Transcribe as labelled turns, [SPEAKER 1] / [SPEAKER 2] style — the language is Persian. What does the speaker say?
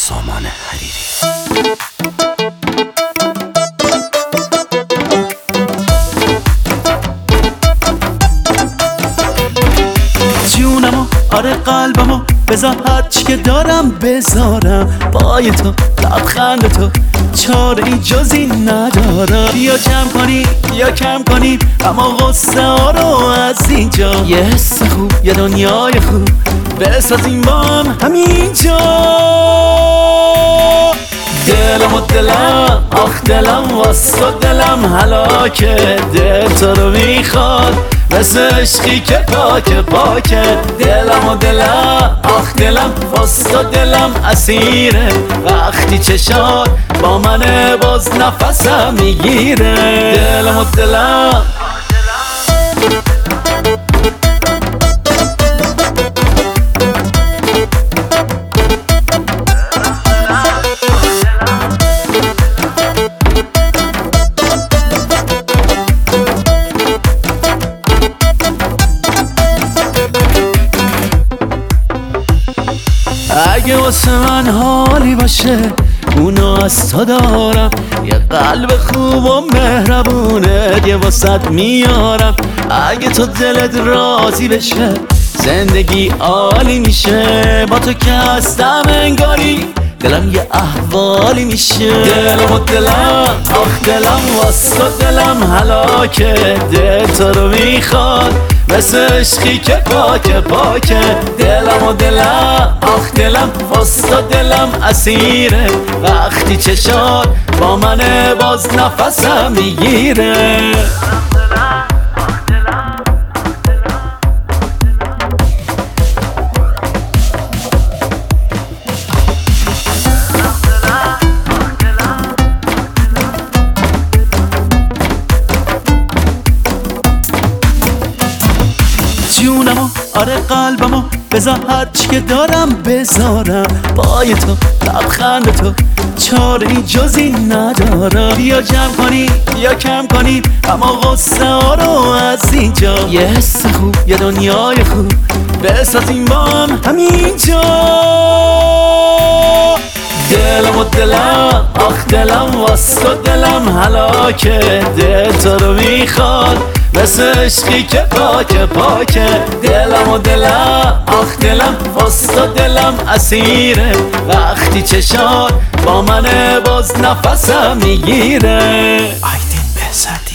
[SPEAKER 1] سامان حریری. جونمو آره قلبمو بذار هرچی که دارم بذارم پای تو لبخند تو چاره ای جزی ندارم. بیا جمع کنی بیا کم کنی اما غصه ها رو از اینجا یه حس خوب یه دنیای خوب بسازیم با هم همینجا. دلم و دلم آخ دلم واسه دلم هلاکه دل تو رو میخواد مثل عشقی که پاکه پاکه. دلم و دلم آخ دلم واسه دلم اسیره وقتی چشات با منه باز نفسم میگیره. دلم و دلم اگه واسه من حالی باشه اونو از تو دارم. یه قلب خوب و مهربونه یه واسط میارم. اگه تو دلت راضی بشه زندگی عالی میشه. با تو که هستم انگاری دلم یه احوالی میشه. دلم و دلم آخ دلم واسه دلم هلاکه دل تو رو میخواد مثل عشقی که پاکه پاکه. دلم و دلم آخ دلم واسه دلم اسیره وقتی چشات با منه باز نفسم میگیره. جونمو آره قلبمو بذار هرچی که دارم بذارم پای تو لبخند تو چاره ای جزی ندارم. بیا جمع کنی بیا کم کنی اما غصه ها رو از اینجا یه حس خوب یه دنیای خوب بسازیم با هم همینجا. دلم و دلم آخ دلم واسه دلم هلاکه دل تو رو میخواد مثل عشقی که پاکه پاکه. دلم و دلم آخ دلم واسه دلم اسیره وقتی چشات با منه باز نفسم میگیره. آیدین بزن